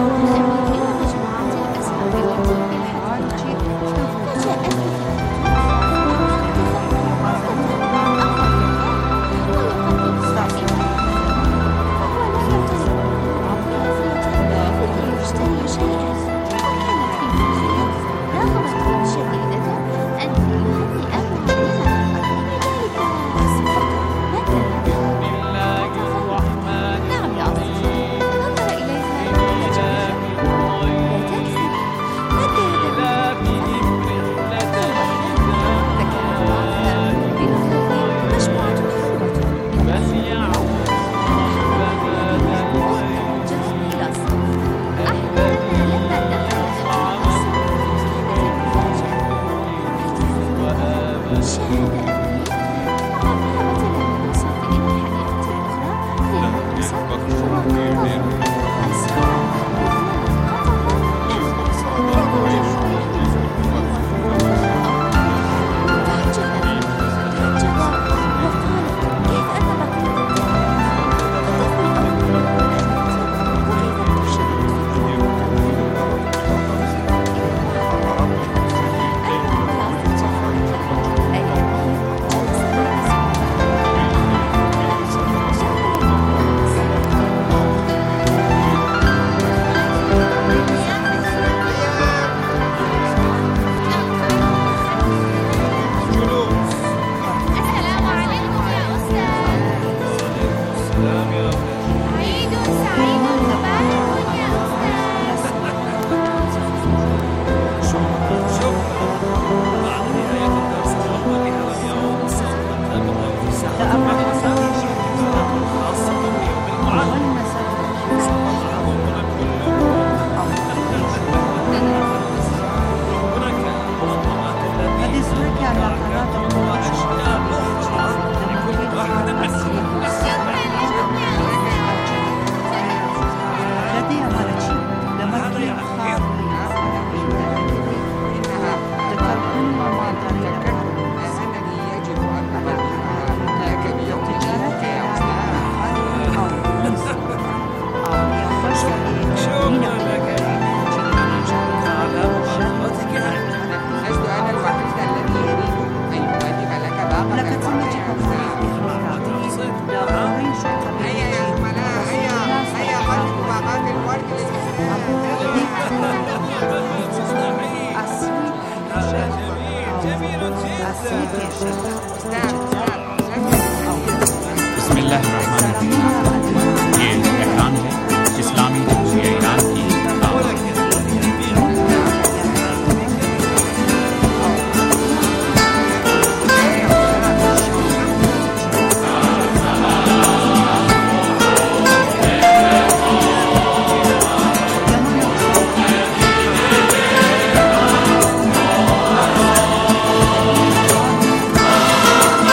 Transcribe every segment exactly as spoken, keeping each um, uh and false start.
بسم اللہ الرحمن الرحیم. یہ احرام ہے اسلامی جمہوریہ ایران کی Thank you.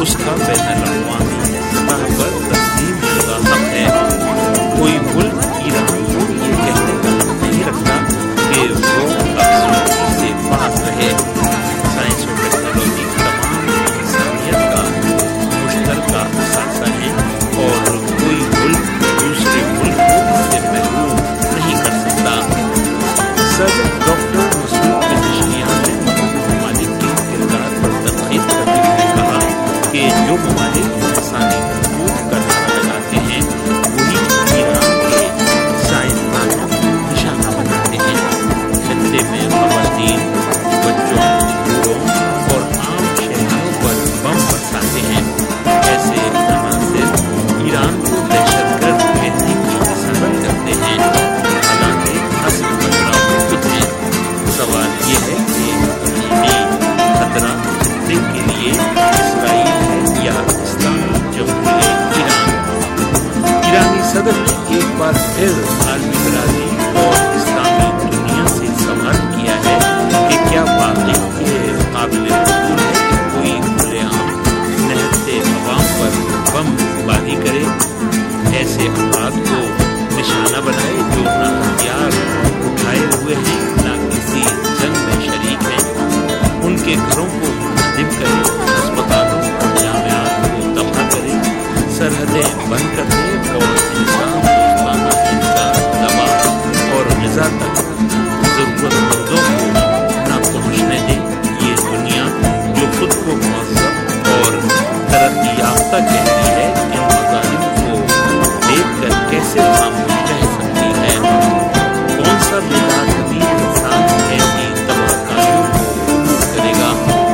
اس کا بین الاقوامی سطح پر تسلیم شدہ حق ہے۔ کوئی ملک ایران کو یہ کہنے کا حق نہیں رکھتا کہ وہ افسردگی سے پاک رہے۔ سائنس اور ٹیکنالوجی تمام انسانیت کا مشترکہ اثاثہ ہے اور کوئی ملک دوسرے ملک کو اس سے محروم نہیں کر سکتا۔ صدر ڈاکٹر مسعود پزشکیان نے متحدہ ممالک کے کردار پر تنقید کرتے ہوئے کہا کہ جو ممالک انسانی حقوق کا نعرہ لگاتے ہیں وہی ایران کے سائنسدانوں کو نشانہ بناتے ہیں۔ خطے میں خواتین، بچوں، بوڑھوں اور عام شہریوں پر بم برساتے ہیں۔ ایسے عناصر ایران کو دہشت گرد کہنے کی مسرت کرتے ہیں، حالانکہ اصل خطرہ خود ہے۔ سوال یہ ہے کہ یہ خطرہ خطے کے لیے اسرائیل ہے یا اسلامی جمہوریہ ایران؟ ایرانی صدر نے ایک بار پھر عالمی برادری اور اسلامی دنیا سے سوال کیا ہے کہ کیا واقعی یہ قابل قبول ہے کہ کوئی کھلے عام نہتے عوام پر بم باری کرے، ایسے افراد کو نشانہ بنائے جو نہ ہتھیار اٹھائے ہوئے ہیں نہ کسی جنگ میں شریک ہیں، ان کے گھروں کو منہدم کرے، اسپتالوں اور جامعات کو تباہ کرے، سرحدیں بند کر دے اور انسان دوستانہ امداد، دوا اور غذا تک ضرورت مندوں کو نہ پہنچنے دے۔ یہ دنیا جو خود کو مہذب اور ترقی یافتہ کہتی ہے ان مظالم کو دیکھ کر کیسے خاموش رہ سکتی ہے؟ کون سا بیدار ضمیر انسان ایسی تباہ کاریوں کو قبول کرے گا؟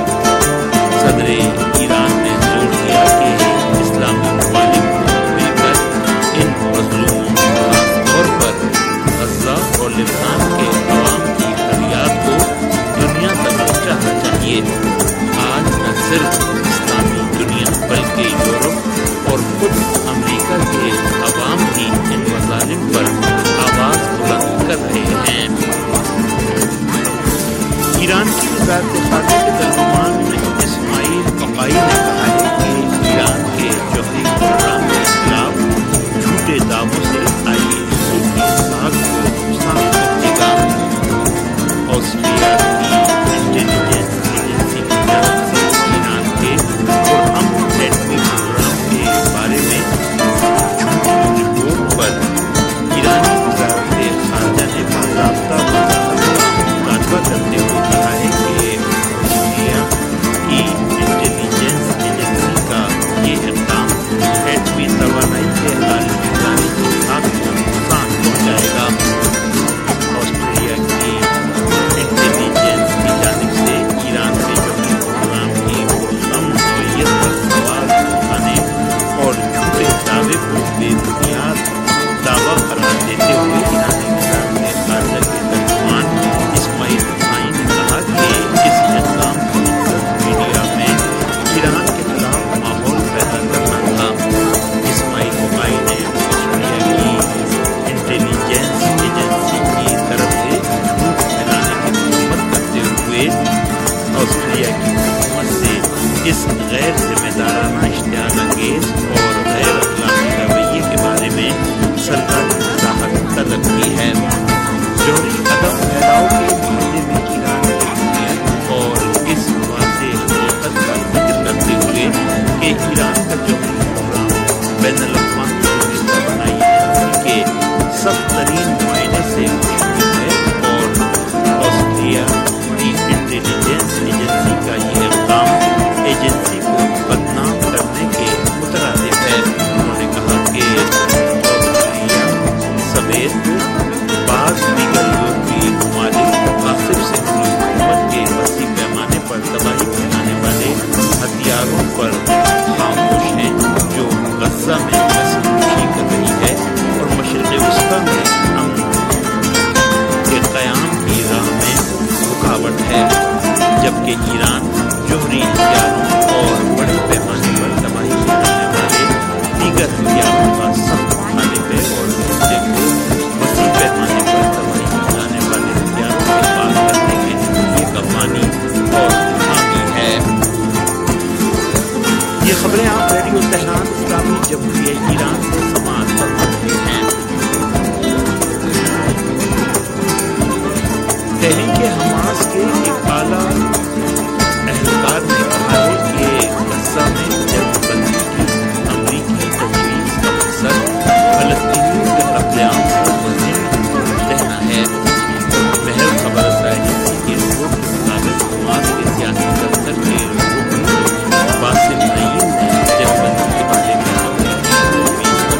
صدر ایران نے زور دیا کہ اسلامی ممالک کو مل کر ان مظلوموں، خاص طور پر غزہ اور لبنان کے عوام کی فریاد کو دنیا تک پہنچانا چاہیے۔ آج نہ صرف اسلامی دنیا بلکہ یورپ اور خود امریکہ کے عوام بھی ان مظالم پر آواز بلند کر رہے ہیں۔ ایران کی وزارت خارجہ کے ترجمان اسماعیل بقائی نے کہا ہے کہ ایران کے جوہری پروگرام کے خلاف جھوٹے دعووں سے آئی ایس کی ساکھ کو نقصان پہنچے گا۔ آسٹریلیا کی انٹیلیجنس ایجنسی کی جانب سے ایران کے پرامن ایٹمی پروگرام کے بارے میں جھوٹی رپورٹ پر ایرانی وزارت خارجہ نے باضابطہ وضاحت کا مطالبہ کرتے ہوئے کہا ہے کہ آسٹریلیا کی انٹیلیجنس ایجنسی کا یہ اقدام ایٹمی توانائی کے عالمی نظام کی ساکھ کو نقصان پہنچائے گا۔ آسٹریلیا کی انٹیلیجنس کی جانب سے ایران کے جوہری پروگرام کی پرامن نوعیت پر سوال اٹھانے اور جھوٹے دعوے کو بے بنیاد دعویٰ قرار دیتے ہوئے ایرانی وزارت خارجہ کے ترجمان اسماعیل بقائی نے کہا کہ اس اقدام کا مقصد میڈیا میں ایران کے خلاف ماحول پیدا کرنا تھا۔ اسماعیل بقائی نے آسٹریلیا کی انٹیلیجنس ایجنسی کی طرف سے جھوٹ پھیلانے کی مذمت کرتے ہوئے آسٹریلیا کی حکومت سے اس غیر ذمہ دارانہ اشتعال انگیز اور غیر اخلاقی رویے کے بارے میں سرکاری وضاحت طلب کی ہے۔ جوہری عدم پھیلاؤ کے معاملے میں ایران کی حکومت اور اس واضح حقیقت کا ذکر کرتے ہوئے کہ ایران کا جوہری پروگرام بین الاقوامی رشتہ بنائی ایجنسی کے سخت ترین معائنے سے مشکل ہے اور آسٹریلیا کی انٹیلیجنس ایجنسی کا یہ اقدام ایجنسی کو بدنام کرنے کے مترادف ہے۔ انہوں نے کہا کہ آسٹریلیا سمیت بعض دیگر یورپی ممالک جمہوریہ ایران کو سماعت فرماتے ہیں۔ تحریک حماس کے ایک اعلیٰ اہلکار نے کہا ہے کہ غزہ میں جنگ بندی کی امریکی تجویز کا مقصد فلسطینیوں کے قتل عام کو مزید رہنا ہے۔ محر خبر رسائی کی رپورٹ کے مطابق حماس کے سیاسی دفتر کے رکن باسم نعیم نے جنگ بندی کے بارے میں امریکی تجویز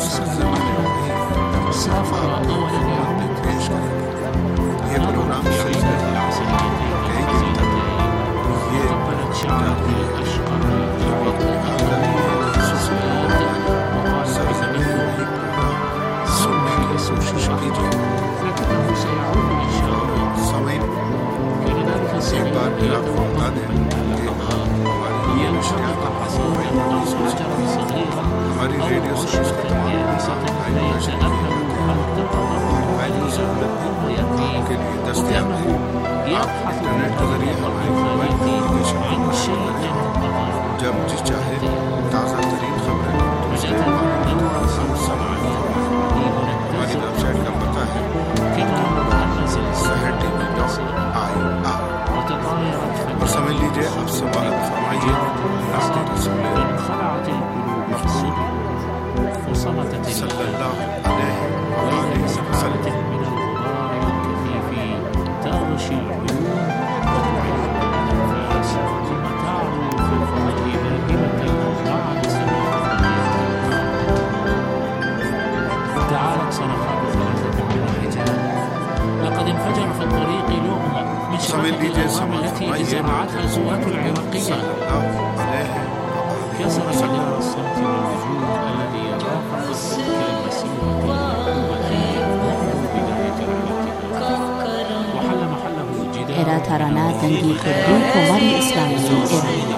सरज़मीन वही सफ़ात बातें पेश करेंगे। ये प्रोग्राम सिलसिले कई दिन तक ये जारी रहेगा। ये वक्त आता नहीं है कि सरज़मीन वही प्रोग्राम सुनने की कोशिश कीजिए। समय एक बार फिर आपको बता दें कि हमारी ये नशरियात हमारी रेडियो सर्विस के के लिए दस्तयाब है। आप इंटरनेट के जरिए हमारी मोबाइल एप्लीकेशन जब जी चाहे ताज़ा तरीन खबरें हमारी वेबसाइट का पता है सहर टीवी डॉट आई आर। और समझ लीजिए अब से बात फरमाइए नाज़ रसूल सल्लल्लाहु अलैहि वसल्लम। لقد انفجر في الطريق لغمة من شبكة الأنظار التي إذاعتها القوات العراقية كسر جدار الصمت والوجود الذي يرافق تلك المسيرة وحل محله جدار هراتارانا دنگی کردی کماری اسلامی ایران.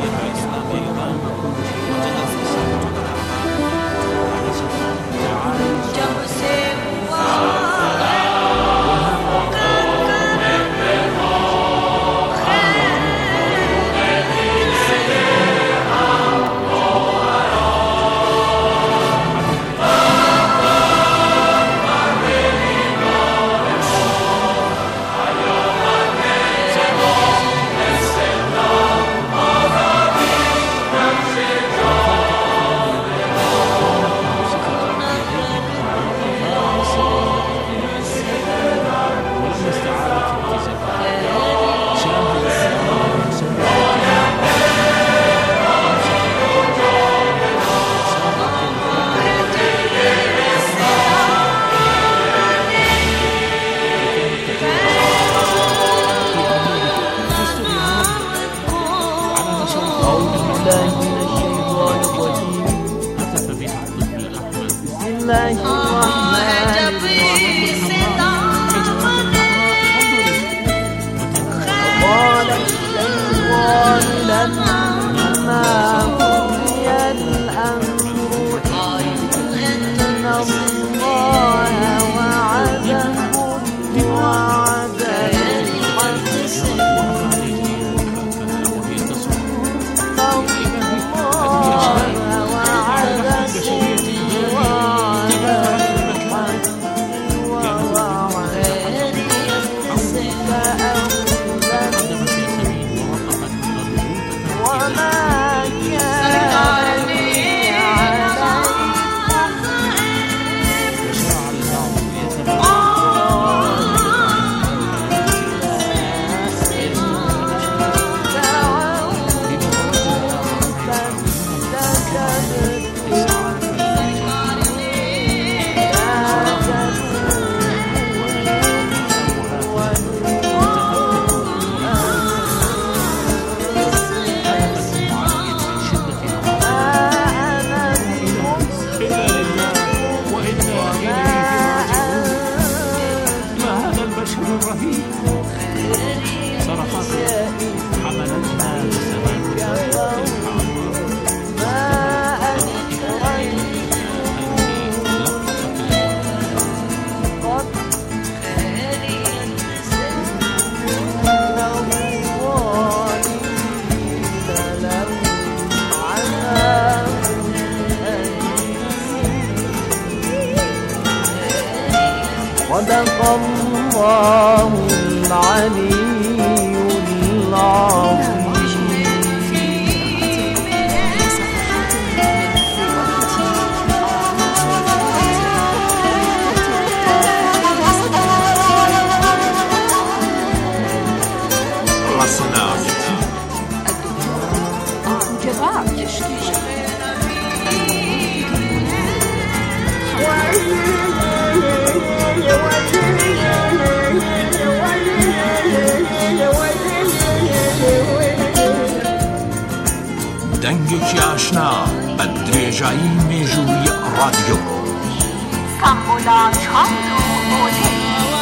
صدق الله العلي العظيم. گوێگرایکی ئاشنا بە درێژایی مێژووی ڕادیۆ کەمبولا چاند و بۆلێ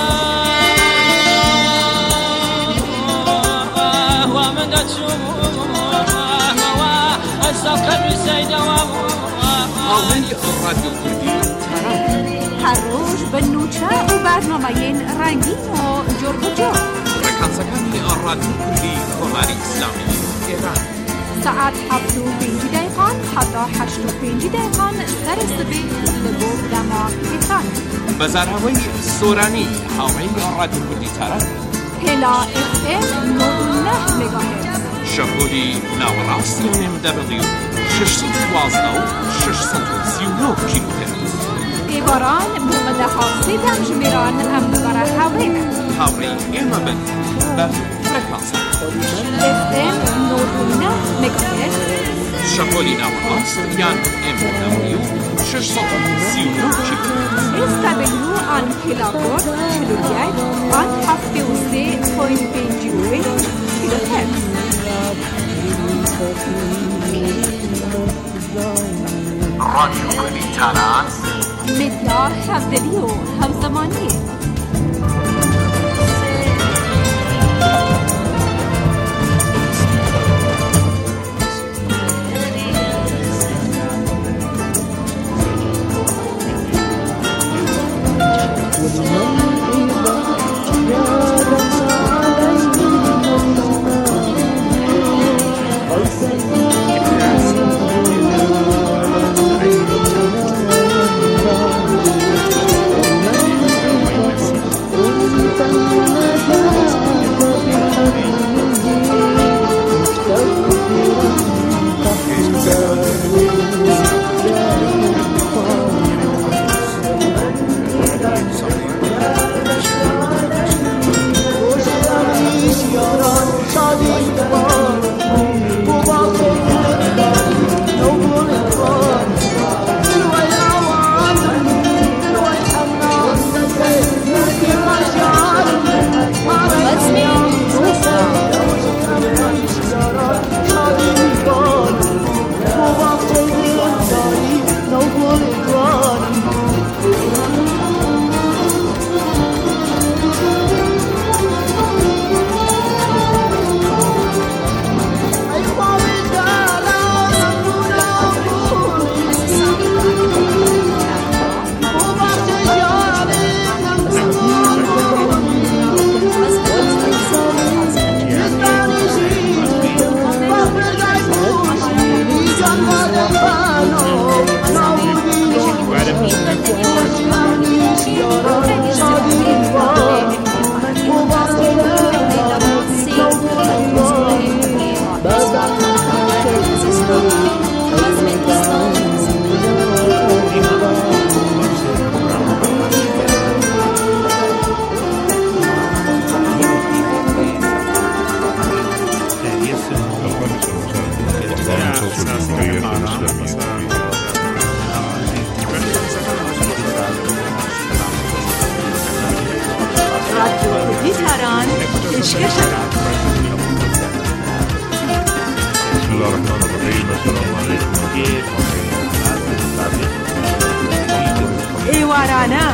هاوڵێی ڕادیۆ کوردی هەر ڕۆژ بە نوچە و بەرنامەیەن ڕەنگین و جۆربجۆر ڕێکانسەکانی ڕادیۆ کوردی کۆماری ئیسلامی ئێران سەعات حەفت و پێنج دقیقان حتا حەشت و پێنج دقیقان سەری سبێ لە بۆ دەما پێکان بەزاراوەی سۆرانی هاوڵێی ڕادیۆ کوردی تاران هێلا ئف ئێم نۆ و نە مێگاهێرتز شەپۆلی ناوەڕاستی ئێم دەبڵیو شەشسەد و دوازدە و شەشسەد و سی و نۆ کیلۆهێرتز ئێواران بۆقەدەها سێدەم ژمێران ئەم بەرە هاوڕێنە هاوڕێی ئێمە بن بە فرەکانسە ئف ئێم نۆ و نە مێگاهێرتز شەپۆلی ناوەڕاست یان ئێم دەبڵیو شەشسەد و سی و نۆ کیلۆهێرتز ئێستا بنو ئان کیلاگۆر چلویەک ئان هەفتێ و سێ پۆین پێنجی و پێنج کیلۆهێرتز ڕادیۆ کوردی تاران مقدار هەفتەوی و هەمزەمانیە ئێوارانە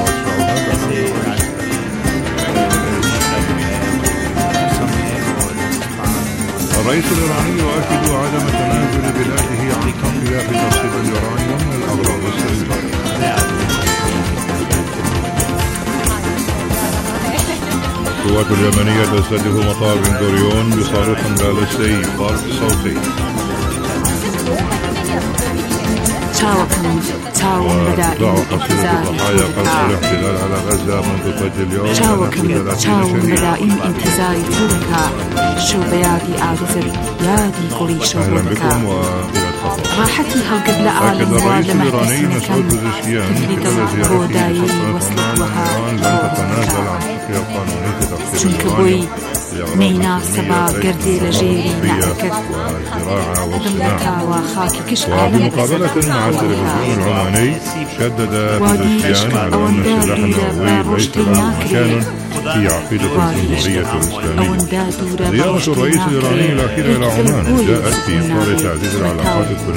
الرئيس الإيراني يؤكد عدم تنازل بلاده عن حقها في تصفية اليورانيوم من الأغراض السياسية. القوات اليمنية تستهدف مطار بن غوريون بصاروخ باليستي برق صوتي. ودعوا قصيدة ضحايا قصف الاحتلال على غزة منذ فجر اليوم. چاوم بدائم انتظاری تورکا شو بیادی آغزر یادی قولی شو بودکا راحتي هالقبل عالم وعلم أحسن كان تفريد القودايي وصلتها چونكبوي مينا سبا قردي لجيري نعكت دملكا وخاكي كش عالم بمقابلة مع التلفزيون العماني شدد بزشكيان على أن السلاح النووي ليس له مكان هي عقيدة الجمهورية الإسلامية. زيارة زيارة الرئيس الإيراني الأخيرة إلى عمان جاءت في إطار تعزيز العلاقات